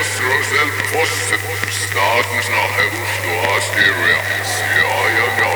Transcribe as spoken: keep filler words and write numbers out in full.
Nostros del Posse, Statens nach Herus, du hast die Reaktion, ja, ja.